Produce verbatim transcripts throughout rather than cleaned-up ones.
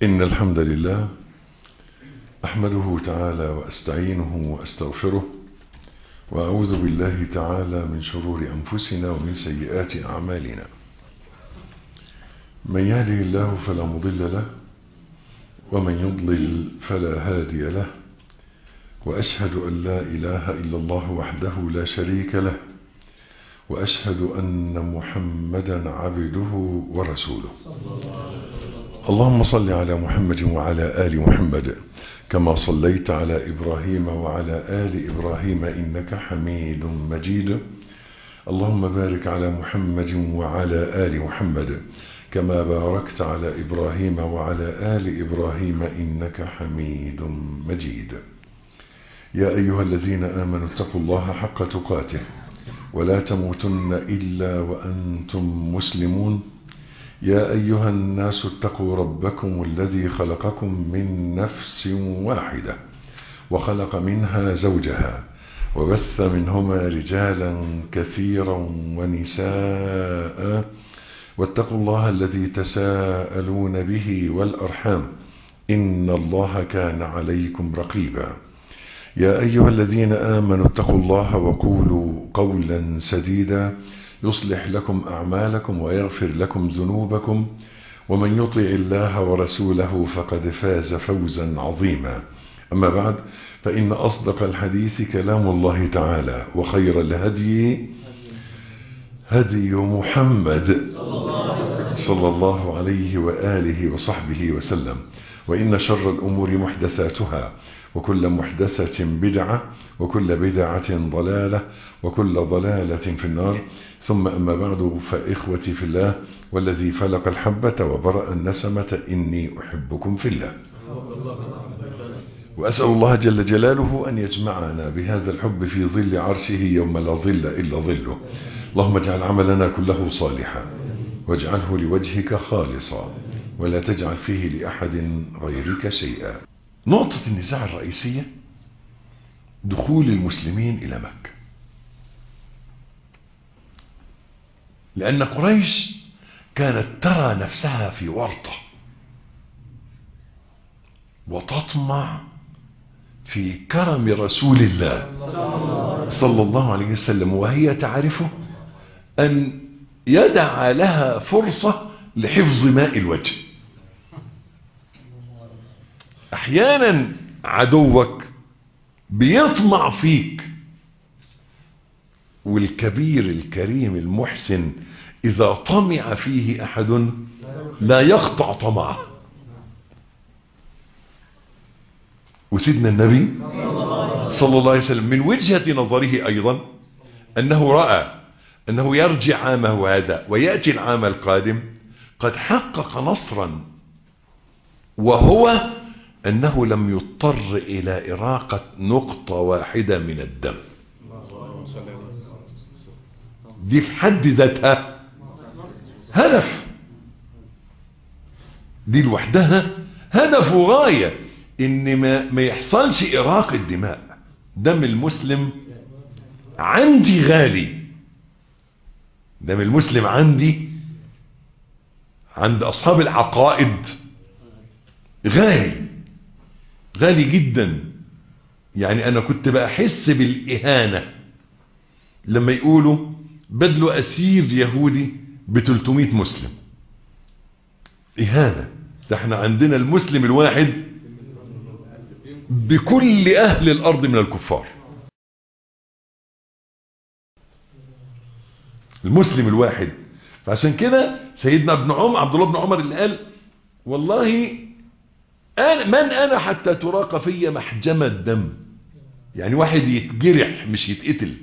إن الحمد لله أحمده تعالى وأستعينه وأستغفره وأعوذ بالله تعالى من شرور أنفسنا ومن سيئات أعمالنا. من يهده الله فلا مضل له ومن يضلل فلا هادي له، وأشهد أن لا إله إلا الله وحده لا شريك له، وأشهد أن محمدا عبده ورسوله. اللهم صل على محمد وعلى آل محمد كما صليت على إبراهيم وعلى آل إبراهيم إنك حميد مجيد. اللهم بارك على محمد وعلى آل محمد كما باركت على إبراهيم وعلى آل إبراهيم إنك حميد مجيد. يا أيها الذين آمنوا اتقوا الله حق تقاته ولا تموتن إلا وأنتم مسلمون. يا أيها الناس اتقوا ربكم الذي خلقكم من نفس واحدة وخلق منها زوجها وبث منهما رجالا كثيرا ونساء، واتقوا الله الذي تساءلون به والأرحام إن الله كان عليكم رقيبا. يا أيها الذين آمنوا اتقوا الله وقولوا قولا سديدا يصلح لكم أعمالكم ويغفر لكم ذنوبكم، ومن يطع الله ورسوله فقد فاز فوزا عظيما. أما بعد، فإن أصدق الحديث كلام الله تعالى، وخير الهدي هدي محمد صلى الله عليه وآله وصحبه وسلم، وإن شر الأمور محدثاتها، وكل محدثة بدعة، وكل بدعة ضلالة، وكل ضلالة في النار. ثم أما بعد، فإخوتي في الله والذي فلق الحبة وبرأ النسمة إني أحبكم في الله، وأسأل الله جل جلاله أن يجمعنا بهذا الحب في ظل عرشه يوم لا ظل إلا ظله. اللهم اجعل عملنا كله صالحا واجعله لوجهك خالصا ولا تجعل فيه لأحد غيرك شيئا. نقطة النزاع الرئيسية دخول المسلمين إلى مكة، لأن قريش كانت ترى نفسها في ورطة وتطمع في كرم رسول الله صلى الله عليه وسلم، وهي تعرف أن يدع لها فرصة لحفظ ماء الوجه. أحيانا عدوك بيطمع فيك، والكبير الكريم المحسن إذا طمع فيه أحد لا يقطع طمعه. وسيدنا النبي صلى الله عليه وسلم من وجهة نظره أيضا أنه رأى أنه يرجع عامه هذا ويأتي العام القادم قد حقق نصرا، وهو أنه لم يضطر إلى إراقة نقطة واحدة من الدم. دي في حد ذاتها هدف، دي لوحدها هدف وغاية، إن ما, ما يحصلش إراقة دماء. دم المسلم عندي غالي، دم المسلم عندي عند أصحاب العقائد غالي غالي جدا. يعني أنا كنت بحس بالإهانة لما يقولوا بدلوا أسير يهودي بثلاثمائة مسلم. إهانة. ده احنا عندنا المسلم الواحد بكل أهل الأرض من الكفار. المسلم الواحد. فعشان كده سيدنا ابن عمر عبد الله بن عمر اللي قال والله أنا من أنا حتى تراق في محجمة الدم. يعني واحد يتجرح مش يتقتل،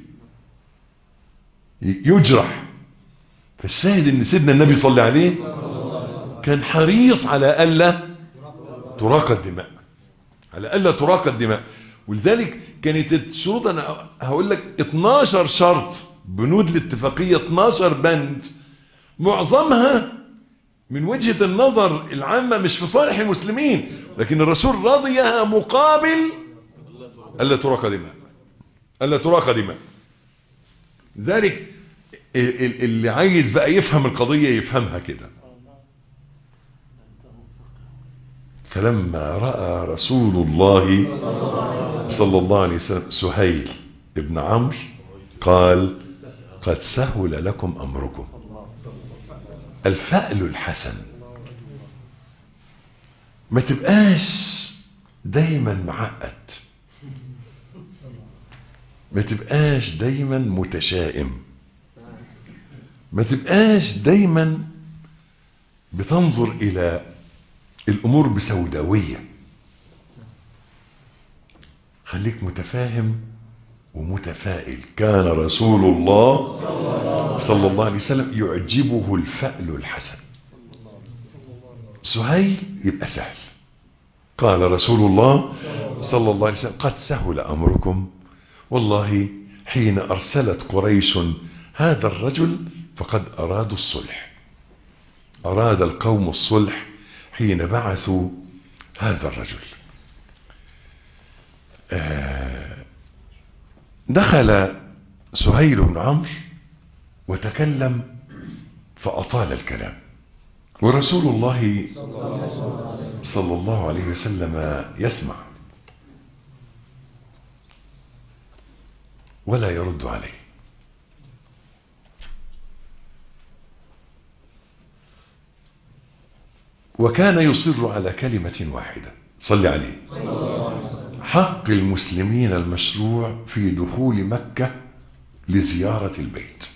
يجرح. فالشاهد ان سيدنا النبي صلى عليه كان حريص على ألا تراق الدماء، على ألا تراق الدماء. ولذلك كانت الشروط، أنا هقول لك اتناشر شرط، بنود الاتفاقية اتناشر بند، معظمها من وجهة النظر العامة مش في صالح المسلمين، لكن الرسول رضيها مقابل ألا تراق دماء، ألا تراق دماء. ذلك اللي عايز بقى يفهم القضية يفهمها كده. فلما رأى رسول الله صلى الله عليه وسلم سهيل ابن عمرو قال قد سهل لكم أمركم. الفأل الحسن. ما تبقاش دايما معقد، ما تبقاش دايما متشائم، ما تبقاش دايما بتنظر إلى الأمور بسوداوية. خليك متفاهم ومتفائل. كان رسول الله صلى الله عليه وسلم يعجبه الفأل الحسن. سهيل يبقى سهل. قال رسول الله صلى الله عليه وسلم قد سهل أمركم، والله حين أرسلت قريش هذا الرجل فقد أرادوا الصلح. أراد القوم الصلح حين بعثوا هذا الرجل. آه دخل سهيل بن عمرو وتكلم فأطال الكلام، ورسول الله صلى الله عليه وسلم يسمع ولا يرد عليه. وكان يصر على كلمة واحدة، صل عليه، حق المسلمين المشروع في دخول مكة لزيارة البيت.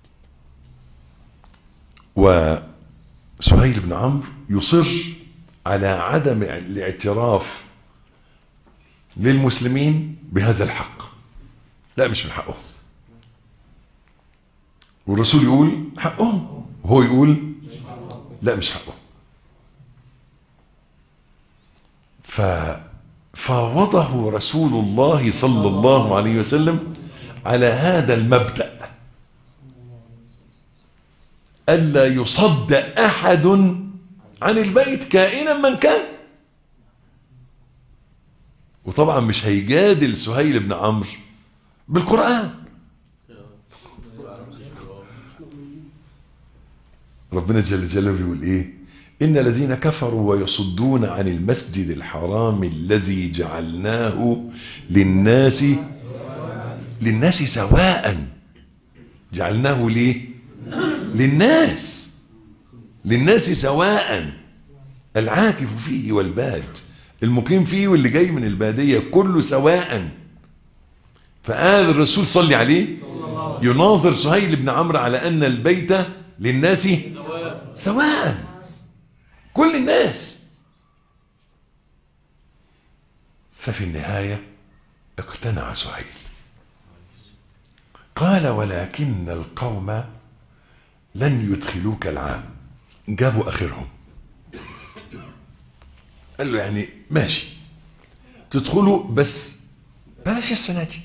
وسهيل بن عمرو يصر على عدم الاعتراف للمسلمين بهذا الحق. لا، مش من حقهم. والرسول يقول حقهم وهو يقول لا مش حقهم. ففاوضه رسول الله صلى الله عليه وسلم على هذا المبدأ، ألا يصد أحد عن البيت كائنا من كان. وطبعا مش هيجادل سهيل بن عمرو بالقرآن. ربنا جل جلاله يقول ايه؟ إن الذين كفروا ويصدون عن المسجد الحرام الذي جعلناه للناس للناس سواء. جعلناه ليه؟ للناس للناس سواء، العاكف فيه والباد، المقيم فيه واللي جاي من البادية، كله سواء. فقال الرسول صلى عليه يناظر سهيل بن عمرو على أن البيت للناس سواء، كل الناس. ففي النهاية اقتنع سهيل. قال ولكن القوم لن يدخلوك العام. جابوا آخرهم. قال له يعني ماشي تدخلوا بس بلاش السنة دي،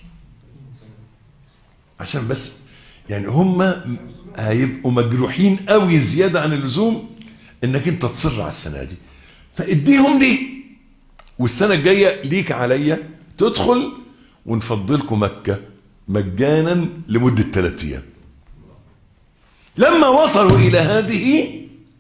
عشان بس يعني هم هيبقوا مجروحين قوي زيادة عن اللزوم انك انت تصر على السنة دي، فاديهم دي والسنة الجاية ليك عليا تدخل ونفضلكم مكة مجانا لمدة ثلاثة ايام. لما وصلوا الى هذه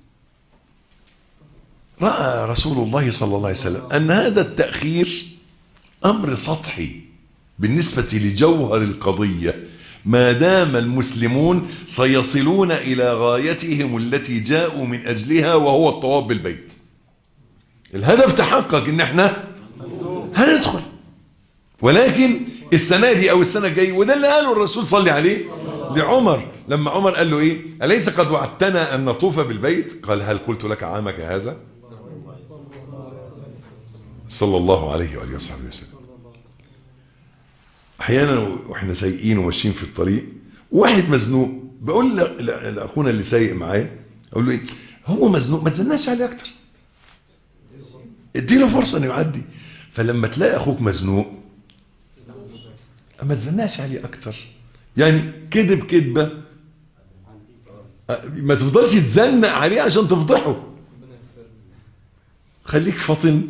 رأى رسول الله صلى الله عليه وسلم ان هذا التأخير امر سطحي بالنسبة لجوهر القضية، ما دام المسلمون سيصلون إلى غايتهم التي جاءوا من أجلها وهو الطواف بالبيت. الهدف تحقق إن احنا هندخل، ولكن السنة دي أو السنة الجاية. وده اللي قاله الرسول صلى عليه لعمر لما عمر قال له إيه؟ أليس قد وعدتنا أن نطوف بالبيت؟ قال هل قلت لك عامك هذا؟ صلى الله عليه وآله وصحبه وسلم. احيانا واحنا سايقين وماشيين في الطريق واحد مزنوق، بقول لاخونا اللي سايق معايا اقول له ايه؟ هو مزنوق ما تزناش عليه اكتر، اديله فرصه انه يعدي. فلما تلاقي اخوك مزنوق ما تزناش عليه اكتر، يعني كذب كذبه ما تفضلش تزنق عليه عشان تفضحه. خليك فطن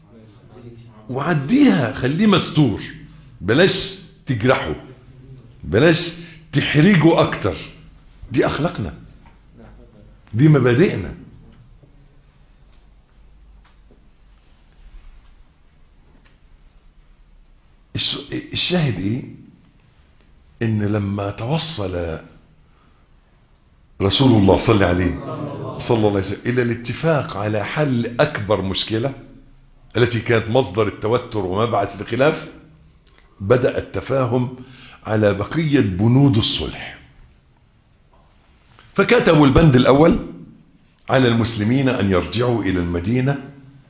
وعديها، خليه مستور، بلاش تجرحه، بلاش تحرجه اكتر. دي اخلاقنا، دي مبادئنا. الشاهد ايه؟ ان لما توصل رسول الله صلى عليه صلى الله عليه وسلم الى الاتفاق على حل اكبر مشكلة التي كانت مصدر التوتر ومبعث الخلاف، بدأ التفاهم على بقية بنود الصلح. فكتبوا البند الاول: على المسلمين ان يرجعوا الى المدينة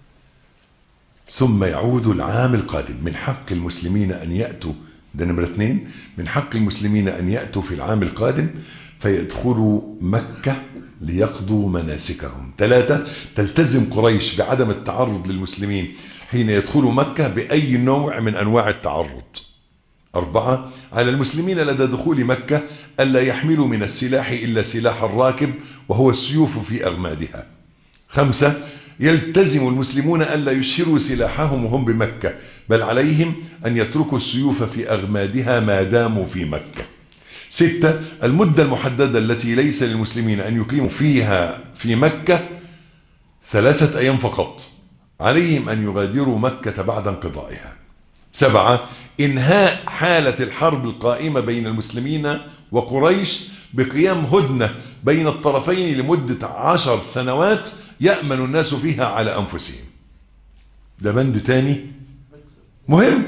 ثم يعودوا العام القادم. من حق المسلمين ان يأتوا، ده نمرة اثنين، من حق المسلمين ان يأتوا في العام القادم فيدخلوا مكة ليقضوا مناسكهم. ثلاثة: تلتزم قريش بعدم التعرض للمسلمين حين يدخلوا مكة بأي نوع من أنواع التعرض. أربعة: على المسلمين لدى دخول مكة ألا يحملوا من السلاح إلا سلاح الراكب وهو السيوف في أغمادها. خمسة: يلتزم المسلمون ألا يشهروا سلاحهم وهم بمكة، بل عليهم أن يتركوا السيوف في أغمادها ما داموا في مكة. ستة: المدة المحددة التي ليس للمسلمين أن يقيموا فيها في مكة ثلاثة أيام فقط، عليهم أن يغادروا مكة بعد انقضائها. سبعة: إنهاء حالة الحرب القائمة بين المسلمين وقريش بقيام هدنة بين الطرفين لمدة عشر سنوات يأمن الناس فيها على أنفسهم. ده بند تاني مهم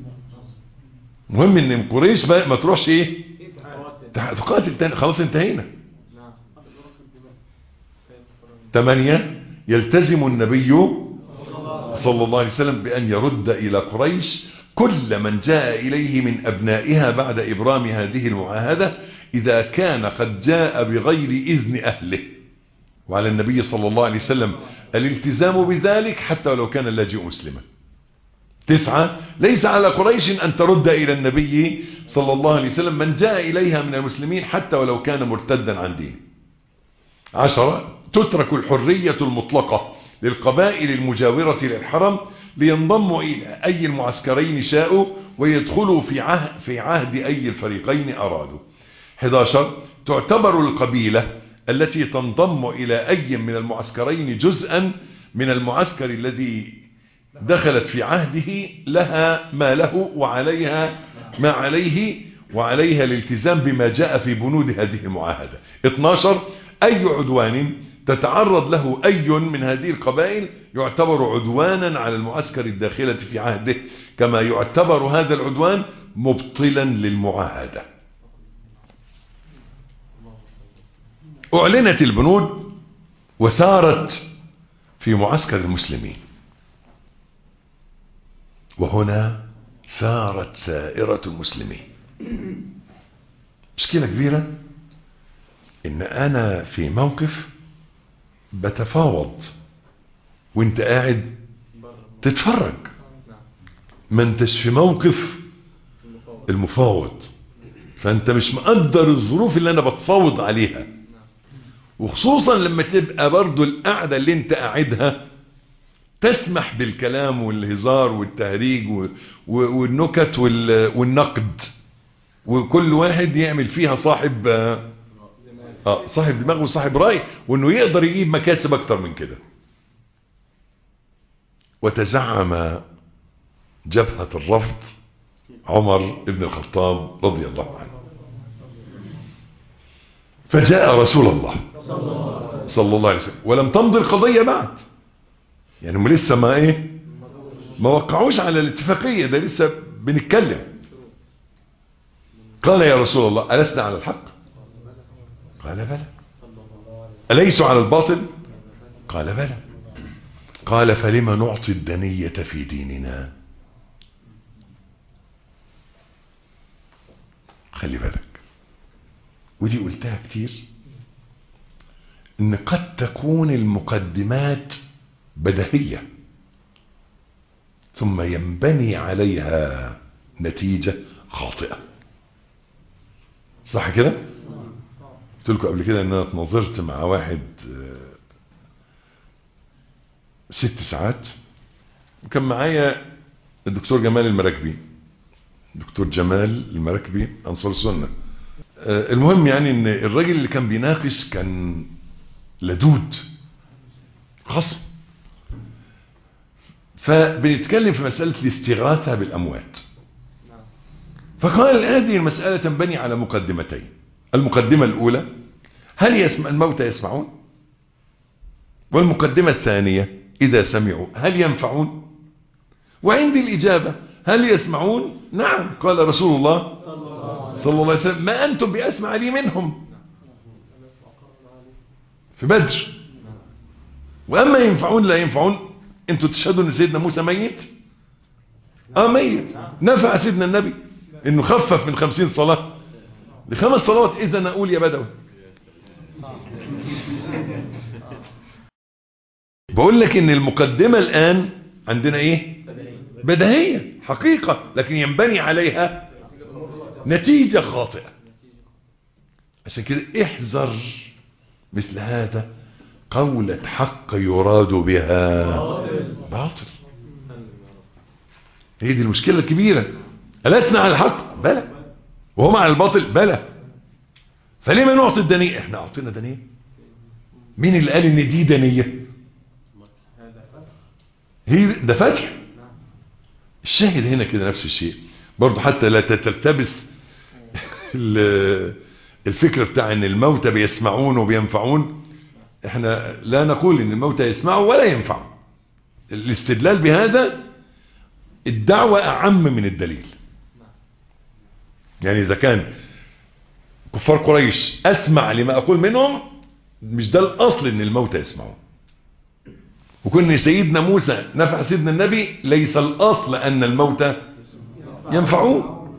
مهم ان قريش ما تروحش ايه تقاتل تاني، خلاص انتهينا. ثمانية: يلتزم النبي صلى الله عليه وسلم بأن يرد إلى قريش كل من جاء إليه من أبنائها بعد إبرام هذه المعاهدة إذا كان قد جاء بغير إذن أهله، وعلى النبي صلى الله عليه وسلم الالتزام بذلك حتى ولو كان اللاجئ مسلما. تسعة: ليس على قريش أن ترد إلى النبي صلى الله عليه وسلم من جاء إليها من المسلمين حتى ولو كان مرتدا عن دينه. عشرة: تترك الحرية المطلقة للقبائل المجاورة للحرم لينضموا إلى أي المعسكرين شاءوا ويدخلوا في عهد, في عهد أي الفريقين أرادوا. أحد عشر: تعتبر القبيلة التي تنضم إلى أي من المعسكرين جزءا من المعسكر الذي دخلت في عهده لها ما له وعليها ما عليه، وعليها الالتزام بما جاء في بنود هذه المعاهدة. اثناشر: أي عدوان تتعرض له أي من هذه القبائل يعتبر عدوانا على المعسكر الداخلة في عهده، كما يعتبر هذا العدوان مبطلا للمعاهدة. أعلنت البنود وسارت في معسكر المسلمين، وهنا سارت سائرة المسلمين. مشكلة كبيرة ان انا في موقف بتفاوض وانت قاعد تتفرج، ما انتش في موقف المفاوض، فانت مش مقدر الظروف اللي انا بتفاوض عليها، وخصوصا لما تبقى برضو القعدة اللي انت قاعدها تسمح بالكلام والهزار والتهريج والنكت والنقد، وكل واحد يعمل فيها صاحب اه صاحب دماغ وصاحب رأي، وانه يقدر يجيب مكاسب اكتر من كده. وتزعم جبهة الرفض عمر بن الخطاب رضي الله عنه، فجاء رسول الله صلى الله عليه وسلم ولم تمضي القضية بعد، يعني هم لسه ما ايه ما وقعوش على الاتفاقية، ده لسه بنتكلم. قال: يا رسول الله ألسنا على الحق؟ قال: بلى. أليسوا على الباطل؟ قال: بلى. قال: فلما نعطي الدنية في ديننا؟ خلي بالك، ودي قلتها كتير، ان قد تكون المقدمات بديهية ثم ينبني عليها نتيجة خاطئة. صح كده؟ قلت لكم قبل كده ان انا اتناظرت مع واحد ست ساعات، وكان معايا الدكتور جمال المراكبي، دكتور جمال المراكبي انصار السنة. المهم يعني ان الراجل اللي كان بيناقش كان لدود خصم، فبنتكلم في مسألة الاستغاثة بالأموات. فقال هذه المسألة تنبني على مقدمتين. المقدمة الأولى هل يسمع الموتى يسمعون؟ والمقدمة الثانية إذا سمعوا هل ينفعون؟ وعندي الإجابة هل يسمعون؟ نعم. قال رسول الله صلى الله عليه وسلم ما أنتم بأسمع لي منهم في بدر. وأما ينفعون لا ينفعون، أنتم تشهدوا أن سيدنا موسى ميت؟ آه ميت. نفع سيدنا النبي أنه خفف من خمسين صلاة لخمس صلوات. إذا أقول يا بدوي بقول لك ان المقدمة الآن عندنا ايه؟ بديهية حقيقة، لكن ينبني عليها نتيجة خاطئة. عشان كده احذر مثل هذا قولة حق يراد بها باطل. هي دي المشكلة الكبيرة. ألسنا على الحق؟ بلى. وهم على الباطل؟ بلى. فليه ما نعطي الدنية؟ احنا اعطينا دنية. مين اللي قال ان دي دنية؟ هي ده فتح. الشاهد هنا كده نفس الشيء برضو، حتى لا تلتبس الفكرة بتاع ان الموتى بيسمعون وبينفعون. احنا لا نقول ان الموتى يسمعوا ولا ينفعوا. الاستدلال بهذا الدعوة اعم من الدليل. يعني اذا كان كفار قريش اسمع لما اقول منهم، مش ده الاصل ان الموتى يسمعون. وكون سيدنا موسى نفع سيدنا النبي ليس الأصل أن الموتى ينفعون.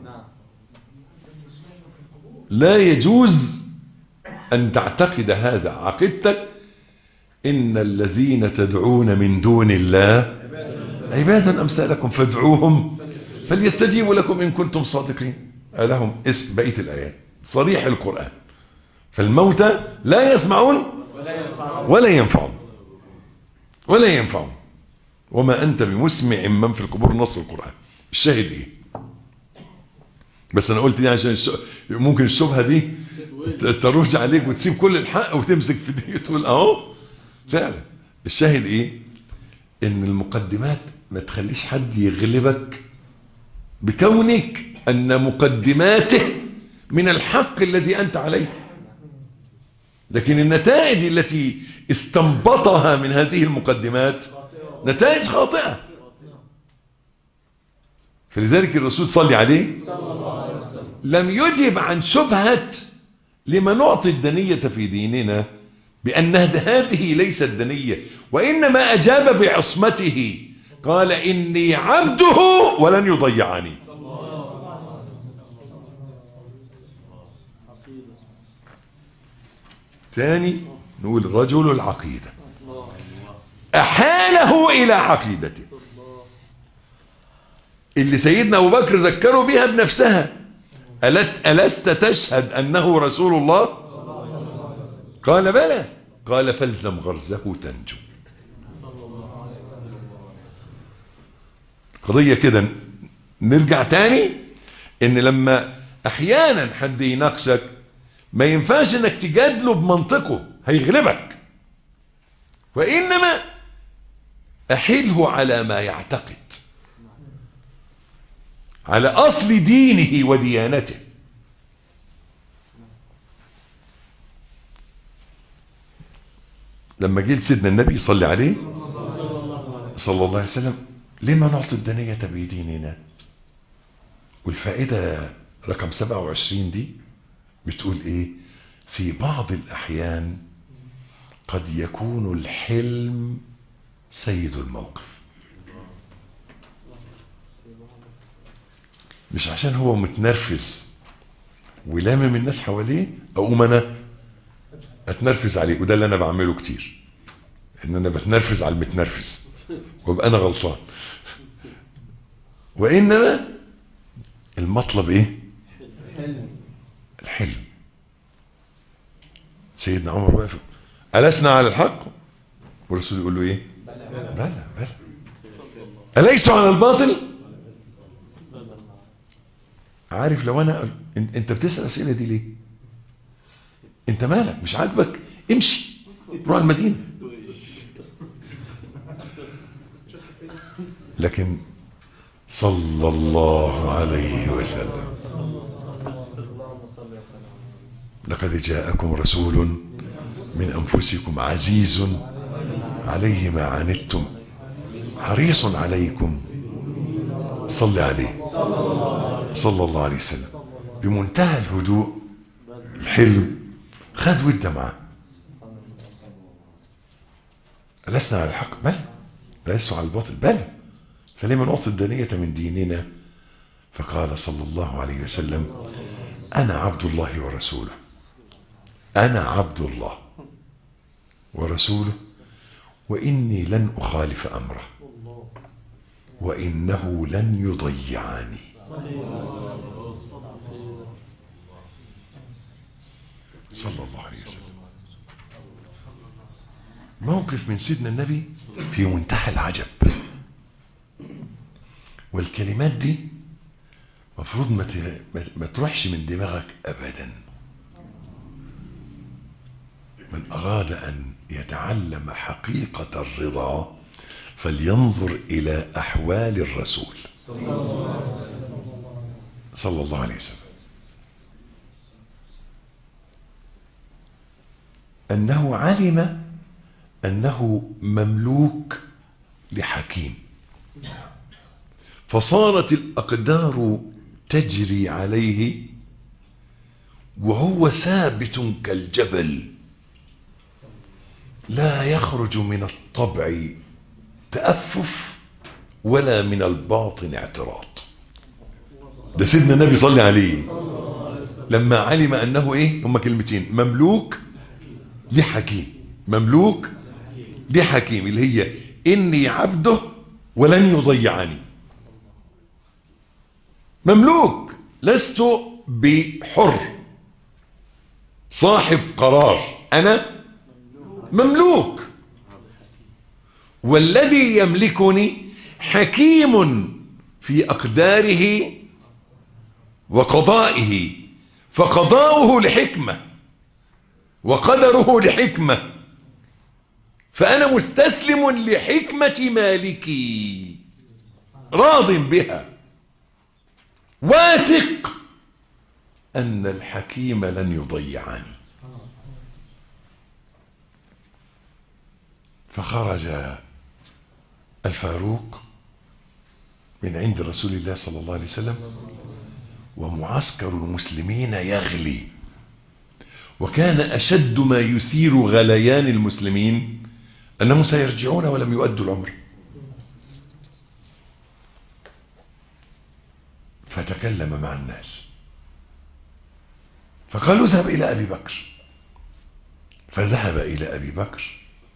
لا يجوز أن تعتقد هذا. عقيدتك إن الذين تدعون من دون الله عبادا أمثالكم فادعوهم فليستجيبوا لكم إن كنتم صادقين. لهم اسم بقية الآيات صريح القرآن. فالموتى لا يسمعون ولا ينفعون ولا ينفعون. وما أنت بمسمع من في القبور. نص القرآن. الشاهد إيه؟ بس أنا قلت دي عشان ممكن الشبهة دي تروج عليك وتسيب كل الحق وتمسك في دي وتقول أهو فعلا. الشاهد إيه؟ إن المقدمات ما تخليش حد يغلبك بكونك أن مقدماته من الحق الذي أنت عليه، لكن النتائج التي استنبطها من هذه المقدمات نتائج خاطئة. فلذلك الرسول صلى عليه لم يجب عن شبهة لما نعطي الدنية في ديننا بأن هذه ليست دنية، وإنما أجاب بعصمته. قال إني عبده ولن يضيعني. ثاني نقول رجل العقيدة أحاله إلى عقيدته اللي سيدنا أبو بكر ذكروا بها بنفسها. ألست تشهد أنه رسول الله؟ قال بلى. قال فالزم غرزه تنجو. قضية كده نرجع تاني ان لما احيانا حد يناقشك ما ينفعش انك تجادله بمنطقه، هيغلبك. وانما احله على ما يعتقد، على اصل دينه وديانته. لما جه سيدنا النبي صلى عليه صلى الله عليه وسلم لما نعطي الدنية بديننا؟ والفائدة رقم سبعة وعشرين دي بتقول ايه؟ في بعض الاحيان قد يكون الحلم سيد الموقف. مش عشان هو متنرفز ولامم الناس حواليه اقوم انا اتنرفز عليه. وده اللي انا بعمله كتير، ان انا بتنرفز على المتنرفز وابقى انا غلطان. وانما المطلب ايه؟ الحلم. سيدنا عمر واقف ألسنا على الحق؟ والرسول يقول له ايه؟ بلى بلى. أليسوا على الباطل؟ عارف لو انا انت بتسأل الاسئله دي ليه؟ انت مالك؟ مش عاجبك؟ امشي روح المدينه. لكن صلى الله عليه وسلم. لقد جاءكم رسول من أنفسكم عزيز عليه ما عنتم حريص عليكم. صل عليه صلى الله عليه وسلم بمنتهى الهدوء الحلم. خد ود معه. لسنا على الحق بل لسنا على الباطل بل فلما نعطي الدنية من ديننا. فقال صلى الله عليه وسلم أنا عبد الله ورسوله. أنا عبد الله ورسوله وإني لن أخالف أمره وإنه لن يضيعني. صلى الله عليه وسلم. موقف من سيدنا النبي في منتهى العجب. والكلمات دي مفروض ما, ما تروحش من دماغك أبدا. من أراد أن يتعلم حقيقة الرضا فلينظر إلى أحوال الرسول صلى الله عليه وسلم. أنه علم أنه مملوك لحكيم، فصارت الأقدار تجري عليه وهو ثابت كالجبل لا يخرج من الطبع تأفف ولا من الباطن اعتراض. ده سيدنا النبي صلى عليه لما علم أنه إيه هما كلمتين مملوك لحكيم. مملوك لحكيم اللي هي إني عبده ولن يضيعني. مملوك لست بحر صاحب قرار، أنا مملوك. والذي يملكني حكيم في أقداره وقضائه، فقضاؤه لحكمة وقدره لحكمة، فأنا مستسلم لحكمة مالكي راض بها واثق أن الحكيم لن يضيعني. فخرج الفاروق من عند رسول الله صلى الله عليه وسلم ومعسكر المسلمين يغلي، وكان أشد ما يثير غليان المسلمين أنهم سيرجعون ولم يؤدوا العمر. فتكلم مع الناس فقالوا اذهب إلى أبي بكر. فذهب إلى أبي بكر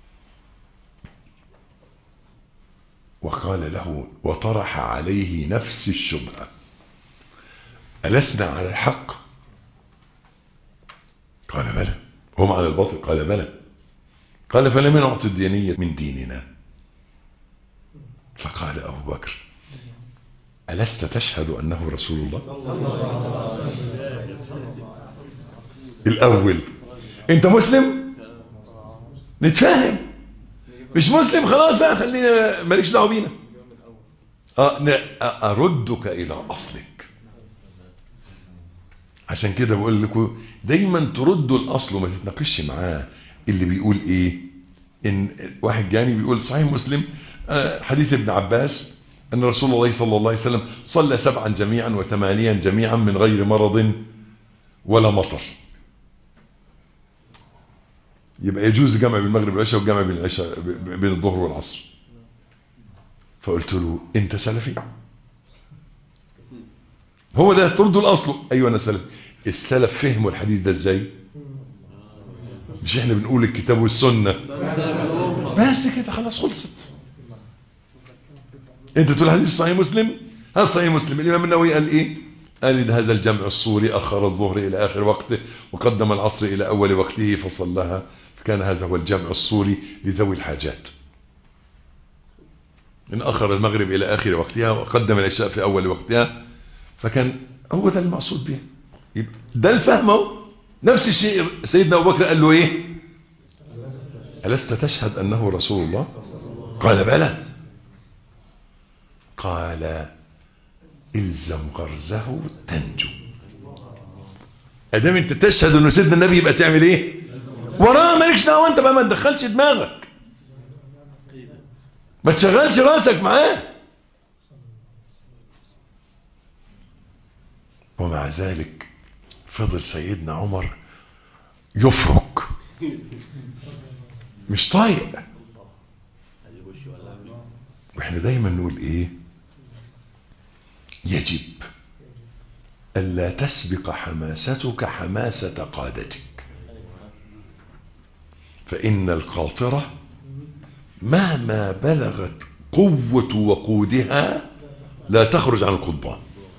وقال له وطرح عليه نفس الشبهة: ألسنا على الحق؟ قال بلى. هم على الباطل؟ قال بلى. قال فلم نعطي الدينية من ديننا. فقال أبو بكر: ألست تشهد أنه رسول الله؟ الأول أنت مسلم نتفاهم، مش مسلم خلاص بقى خلينا مالكش دعوه بينا. أردك إلى أصلك. عشان كده بقول لكم دايما تردوا الأصل وما تتناقشش معاه. اللي بيقول إيه؟ إن واحد جاني بيقول صحيح مسلم حديث ابن عباس أن رسول الله صلى الله عليه وسلم صلى سبعا جميعا وثمانيا جميعا من غير مرض ولا مطر. يبقى يجوز جمع بين المغرب والعشاء والجمع بين العشاء بين الظهر والعصر. فقلت له انت سلفي؟ هو ده تردوا الاصل. ايوه انا سلفي. السلف فهموا الحديث ده ازاي؟ مش احنا بنقول الكتاب والسنه بس كده خلاص خلصت. انت تقول حديث صحيح مسلم، هذا صحيح مسلم. الامام النووي قال ايه؟ قال هذا الجمع الصوري اخر الظهر الى اخر وقته وقدم العصر الى اول وقته فصلها، فكان هذا هو الجمع الصوري لذوي الحاجات. ان اخر المغرب الى اخر وقتها وقدم العشاء في اول وقتها، فكان هو ده المقصود به. ده الفهم. نفس الشيء سيدنا ابو بكر قال له ايه؟ ألست تشهد انه رسول الله؟ قال بلى. قال الزم غرزه تنجو. ادام انت تشهد انه سيدنا النبي يبقى تعمل ايه؟ وراه مالكش دعوه انت بقى، ما تدخلش دماغك، ما تشغلش راسك معاه. ومع ذلك فضل سيدنا عمر يفرك، مش طايق. واحنا دايما نقول ايه؟ يجب ألا تسبق حماستك حماسة قادتك، فإن القاطرة مهما بلغت قوة وقودها لا تخرج عن القضبان.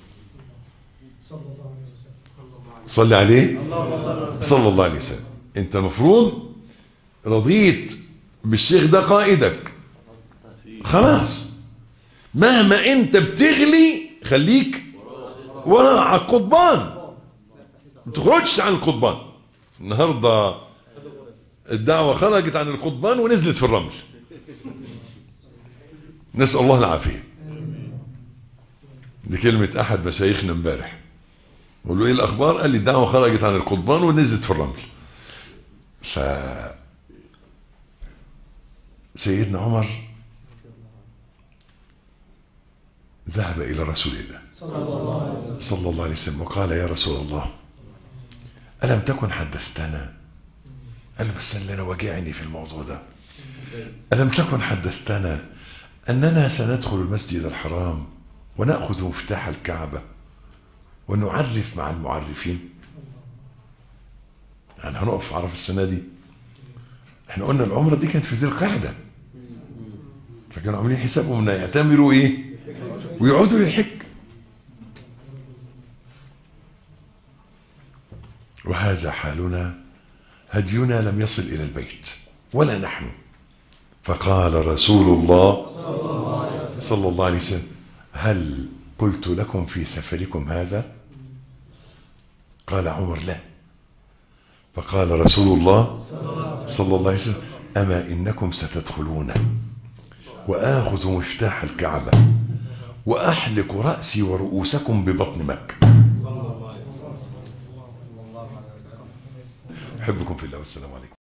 صلي عليه صلى الله عليه وسلم. انت مفروض رضيت بالشيخ ده قائدك، خلاص مهما انت بتغلي خليك ورا على القضبان، ما تخرجش عن القضبان. النهارده الدعوة خرجت عن القضبان ونزلت في الرمل، نسأل الله العافية. دي كلمة احد مشايخنا امبارح، قول له ايه الاخبار؟ قال لي الدعوة خرجت عن القضبان ونزلت في الرمل. ف سيدنا عمر ذهب الى رسول الله صلى الله عليه وسلم وقال يا رسول الله ألم تكن حدثتنا؟ قال له بس اللي انا واجعني في الموضوع ده، ألم تكن حدثتنا أننا سندخل المسجد الحرام ونأخذ مفتاح الكعبة ونعرف مع المعرفين؟ يعني هنقف عرف السنة دي، احنا قلنا العمرة دي كانت في ذي القعدة، فكانوا عاملين حسابهم ان يعتمروا ايه ويقعدوا للحج. وهذا حالنا، هدينا لم يصل إلى البيت ولا نحن. فقال رسول الله صلى الله عليه وسلم هل قلت لكم في سفركم هذا؟ قال عمر لا. فقال رسول الله صلى الله عليه وسلم أما إنكم ستدخلون وآخذ مفتاح الكعبة وأحلق رأسي ورؤوسكم ببطن مكة. أحبكم في الله والسلام عليكم.